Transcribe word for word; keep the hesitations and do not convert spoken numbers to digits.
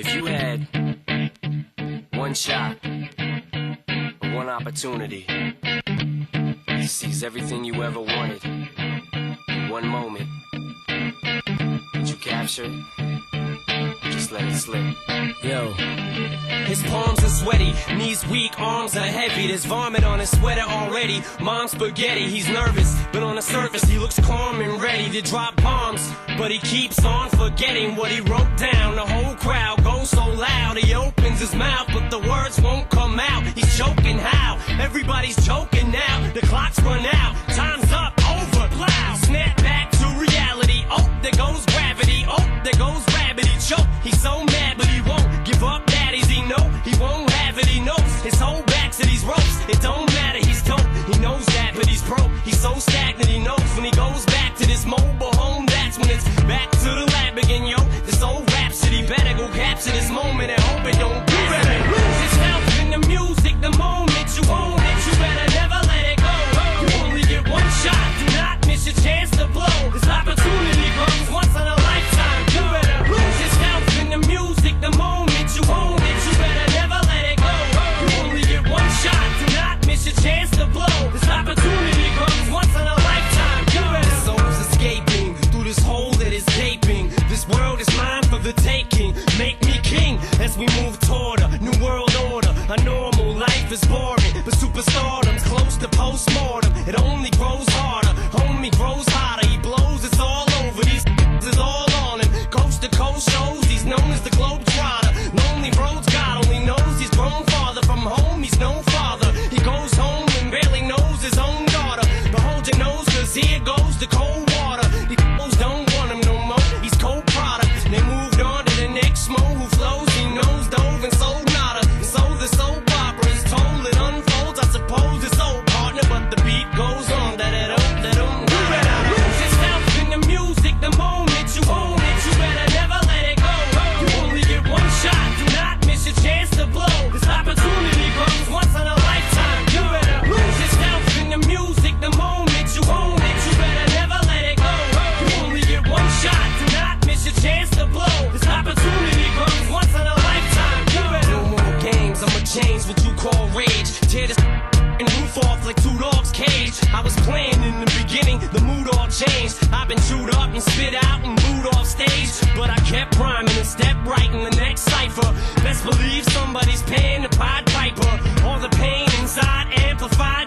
If you had one shot, or one opportunity to seize everything you ever wanted in one moment, would you capture it? Or just let it slip? Yo. His palms are sweaty, knees weak, arms are heavy. There's vomit on his sweater already. Mom's spaghetti, he's nervous, but on the surface he looks calm and ready to drop bombs. But he keeps on forgetting what he wrote down. The whole crowd goes so loud, he opens his mouth, but the words won't come out. He's choking how? Everybody's choking now. The clock's run out, time's up, over, loud. Snap back to reality, oh, there goes gravity. Oh, there goes gravity, choke. He's so mad, but he won't give up. Daddies, he know he won't have it. He knows his whole back to these ropes. It don't matter, he's dope. He knows that, but he's broke. He's so stagnant, he knows when he goes back to this mobile home. That's when it's back to the lab again, yo. This old rhapsody better go capture this moment and hope it don't get better. Lose yourself in the music the moment you own it. You better never let it go. You only get one shot. Do not miss your chance to blow. This opportunity comes once in a lifetime. You better lose yourself in the music the moment you own it. You better never let it go. You only get one shot. Do not miss your chance to blow. This opportunity comes once in a lifetime. You better. The soul's escaping through this hole that is gaping. This world is mine for the taking. Make me king as we move toward a new world order. A normal life is boring, but superstardom's close to postmortem. It only grows harder, homie grows hotter. He blows, it's all over. These is all on him. Coast to coast shows, he's known as the Globetrotter. Lonely roads, God only knows he's grown farther from home. He's no father. He goes home and barely knows his own daughter. But hold your nose, cause here goes the cold water. These fools don't want him no more. He's cold product. They moved on to the next mo who flows. He knows dove and sold nada. And so the soap opera is told. It unfolds. I suppose it's old partner, but the beat goes on. Da da da da da. You better lose yourself in the music the moment you own it. You better never let it go. You only get one shot. Do not miss your chance to blow. This opportunity comes once in a lifetime. You better lose yourself in the music the moment you own it. You better never let it go. You only get one shot. Do not miss your chance to blow. This opportunity comes once in a lifetime. You better. No more games. I'ma change what you call rage. Tear this and roof off like two dogs' cage. I was playing in the beginning, the mood all changed. I've been chewed up and spit out and booed off stage, but I kept rhyming and stepped right in the next cipher. Best believe somebody's paying the Pied Piper. All the pain inside amplified.